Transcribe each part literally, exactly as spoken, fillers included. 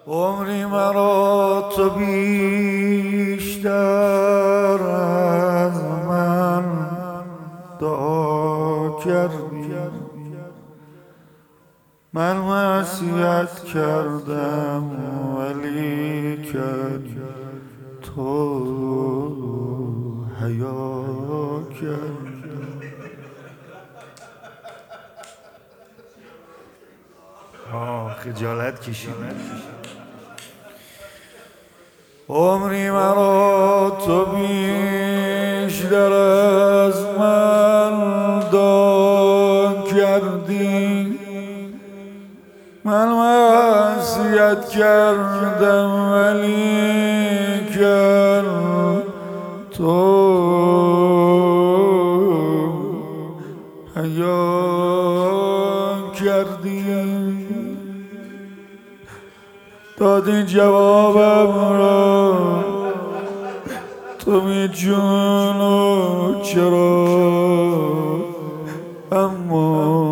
عمری مرا تو بیشتر از من دعا کردی، من معصیت کردم ولی کرد تو حیا کردی. آه خجالت کشیدم. عمری مرا تو بیشتر از من داد کردی، من معصیت کردم ولی کرد تو حیا کردی. دادی جوابم را تو می جونو چرا، اما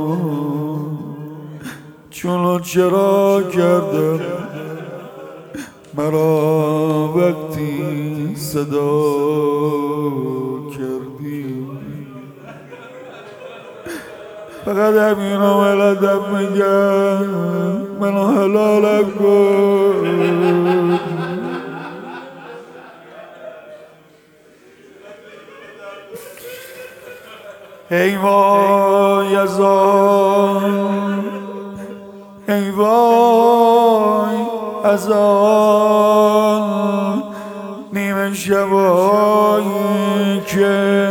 چونو چرا کردم مرا وقتی صدا کردی. فقط همینو ولدم میگم منو حلالم کن. ای وای از آن، ای وای از آن نیمه شبایی که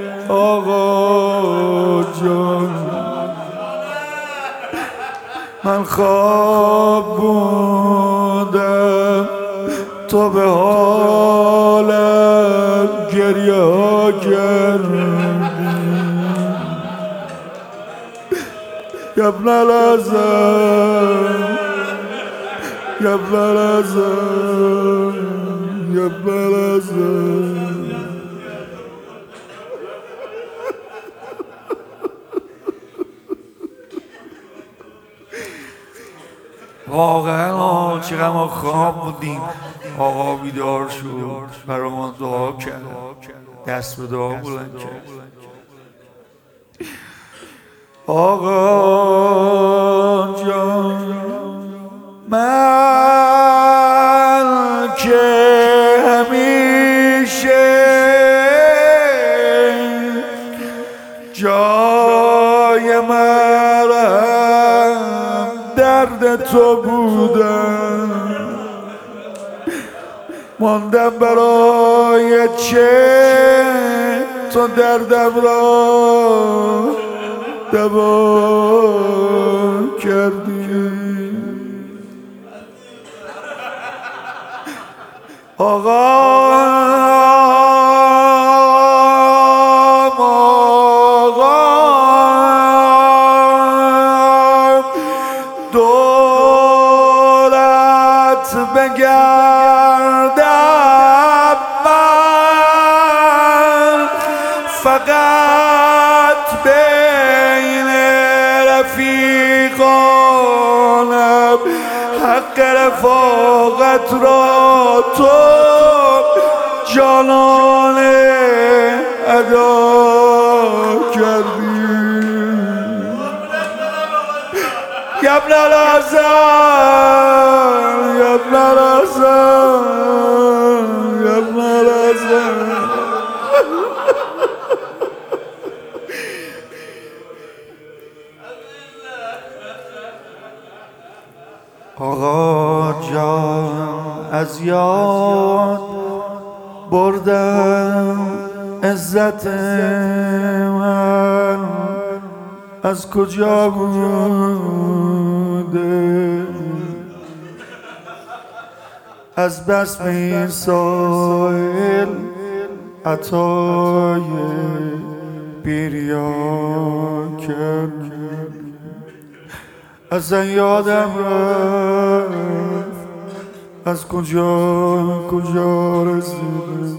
آقا جان من خواب بودم تو به حالم گریه ها کردی. یا ابن الحسن، یا ابن الحسن، یا ابن الحسن. واقعا چقدر ما خواب بودیم. آقا بیدار شد برای ما دعا کرد، دست به دعا بلند کرد. آقا جان من که همیشه جای مرم درد تو بودم، ماندم برای چه تو دردم را دوا کردی. آقا دولت بگردم من فقط بین رفیقانم، حق رفاقت را تو جانانه ادا کردی. یا ابن الحسن، یا ابن الحسن، یا ابن الحسن. آقا جان از یاد بردم عزت من از کجا بوده، از بس می سائل عطای بیریا کرد. اصلا یادم رفت از کجا کجا رسیدم،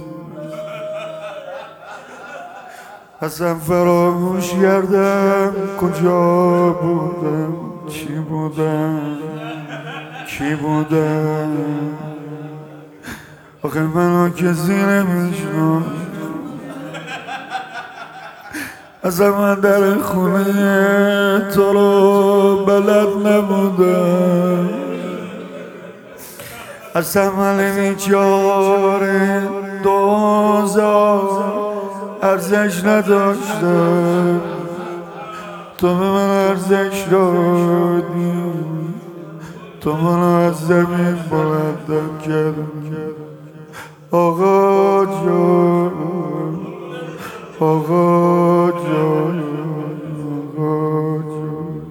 اصلا فراموش کردم کجا بودم، چی بودم، کی بوده آخه منو کسی نمیشناس اصلا من در خونه تو رو بلد نبودم اصلا من بیچاره دوزار ارزش نداشتم تو به من ارزش دادی تو منو از زمین بلندم کردی آقا جان آقا جان آقا جان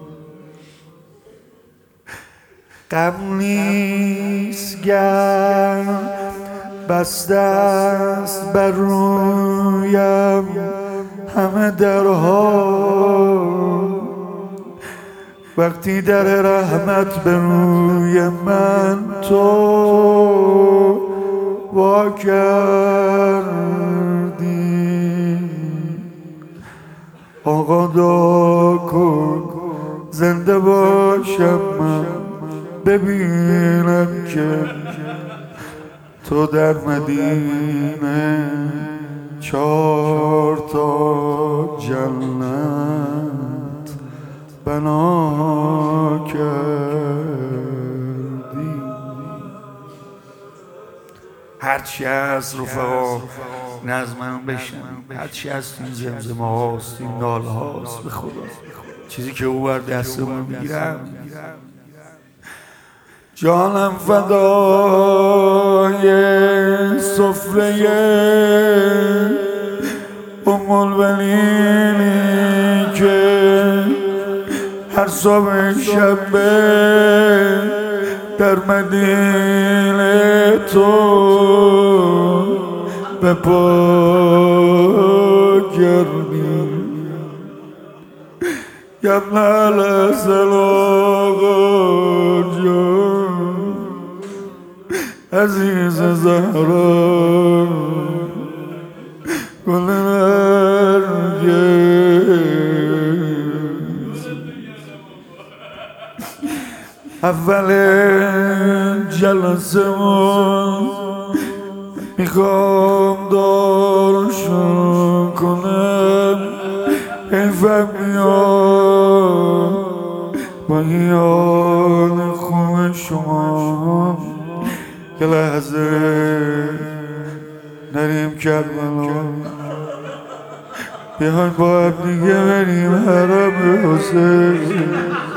غم نیست گر بسته است بر رویم همه درها وقتی در رحمت به روی من تو وا کردی آقا دعا کن زنده باشم من ببینم که تو در مدینه چهار تا جنت بنا کردی هرچی هست رفقا نظمم بشن هرچی هست این زمزمه هاست این ناله هاست به خدا چیزی که او بر دستمون میگیرم جانم فدای سفره ام البنینی که هر صبح شبه در مدینه تو به پا کردی ابن الحسن آقا جان عزیز زهرا گل نرگس اول جلسه میخوام دارشون کنم حیفم میاد با یاد خوب شما یه لحظه نریم کربلا بیاین با هم دیگه بریم حرم حسین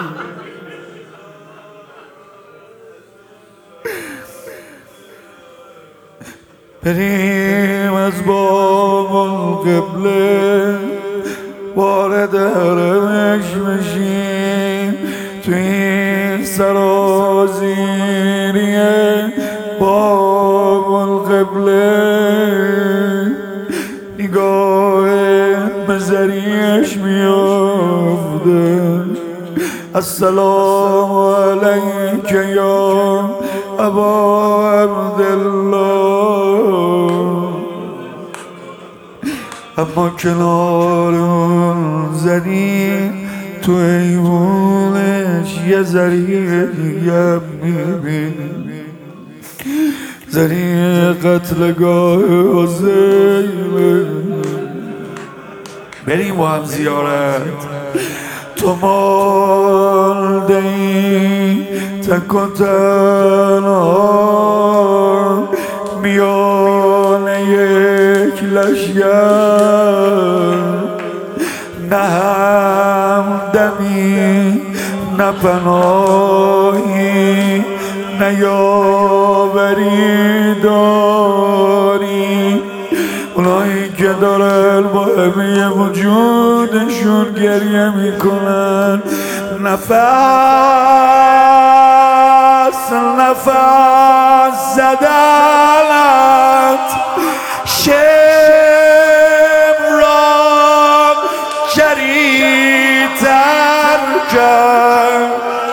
بریم از باب القبله وارد حرمش بشیم توی این سرازیریه باب القبله نگاه به ذریعش میافته السلام علیک یا ابا عبدالله اما کنار اون زنی تو ایوونش یه ذریعه دیگه میبینی ذریعه قتلگاه حسین بریم با هم زیارت تو مالده ای تک و تنها میان یک لشگر نه همدمی نه پناهی نه یاوری داری اونایی که دارن با همه وجودشون گریه میکنن نفس نفس زدنت شمران جریتر کرد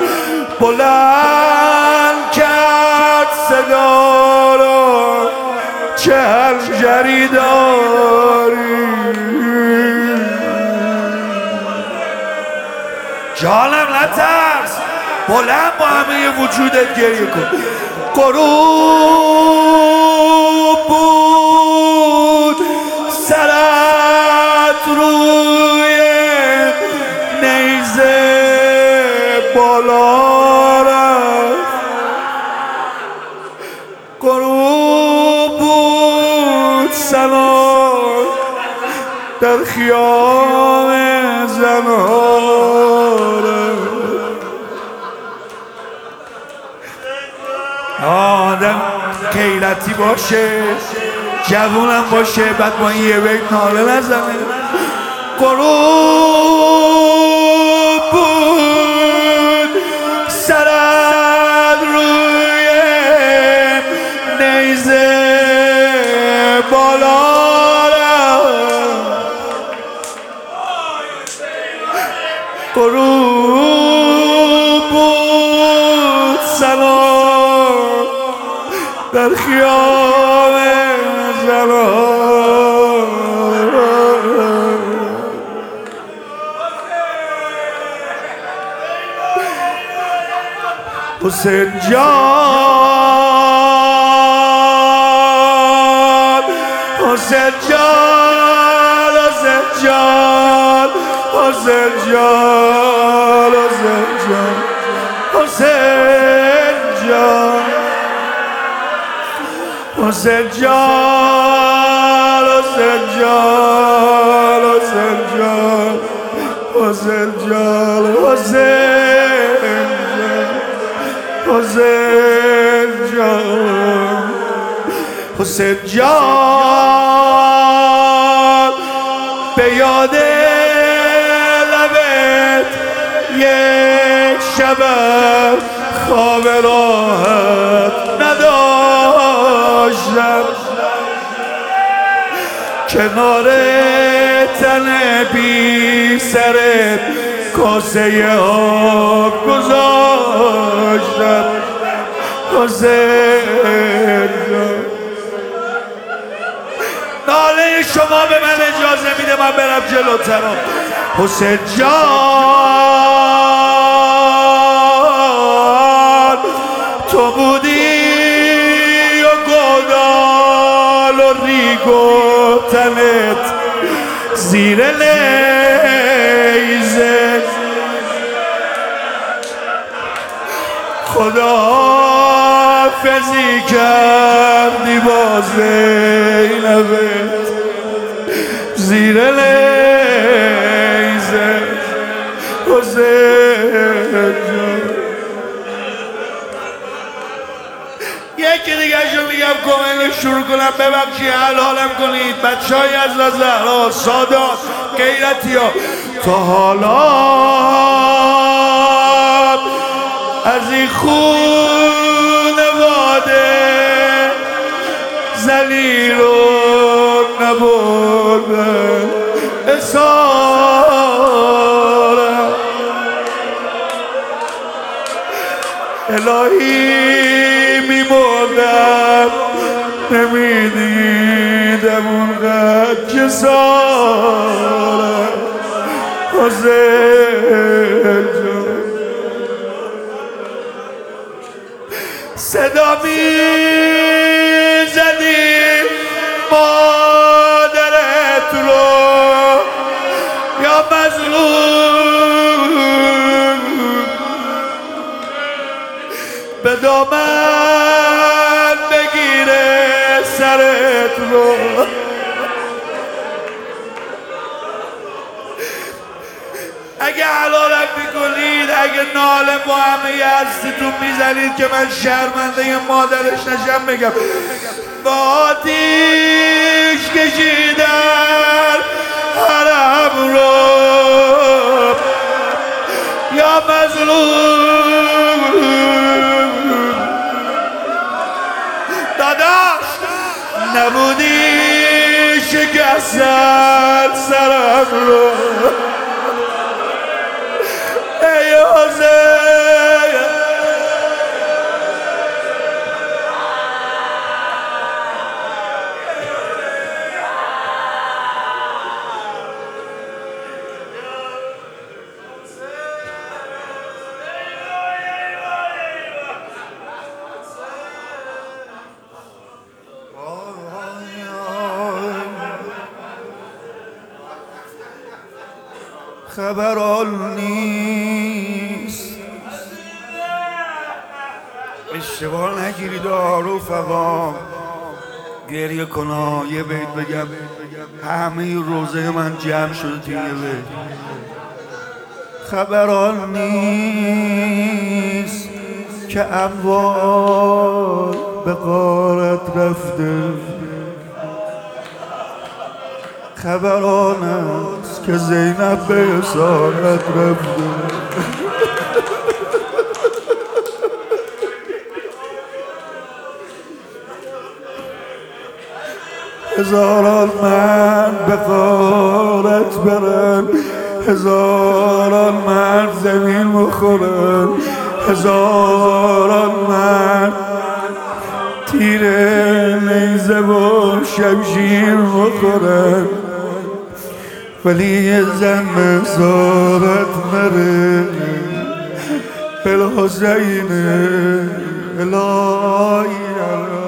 بلند کرد صدا رو چه هنجری داری جانم نترس بلند با همه وجودت گریه کن. غروب بود سرت روی نیزه بالا رفت. غروب بود سلام در خیام زنهاره. آدم غیرتی باشه، جوونم باشه، بعد با این یه بیت ناله نزنه. غروب بود سرت روی نیزه بالا رفت. غروب بود سلام در خیام زنهاره. حسین جان حسین جان حسین جان حسین جان حسین جان حسین جان حسین جان حسین جان حسین جان حسین جان حسین جان به یاد لبت یک شب خواب راحت نداشتم. کنار تن بی سرت کاسه آب گذاشتم. حسین جان ناله شما به من اجازه میده من برم جلوتر. حسین جان تو بودی و گودال و ریگ و تنت زیر لیزه. خداحافظی کردی با زینبت زیر لیزه. حسین جان یکی دیگه شو میگم کامل شروع کنم. ببخشی حل حالم کنید بچه های از زهرا سادات غیرتی ها. تا حالا از این خونواده ذلیل رو نبردن اسارم. الهی میمردم نمیدیدم اونقدر جسارم. حسین جان صدا میزدی مادرت رو یا مظلوم به دامن بگیره سرت رو. اگه حلالم میکنید اگه ناله با همه هستیتون میزنید که من شرمنده مادرش نشم بگم با آتیش کشیدن حرم رو یا مظلوم داداش نبودی شکستن سرم رو. ای حسین خبر آن نیست. اشتباه نگیرید رفقا، گریه کنا یه بیت بگم همه روزه من جمع شده توی یه بیت. خبر آن نیست که اموال به غارت رفته، خبر آن است که زینب به اسارت رفته. هزاران من به غارت برن، هزاران مرد زمین بخورن، هزاران مرد تیر نیزه و شمشیر بخورن، ولی یه زن مزارت نره بالحسین الهی.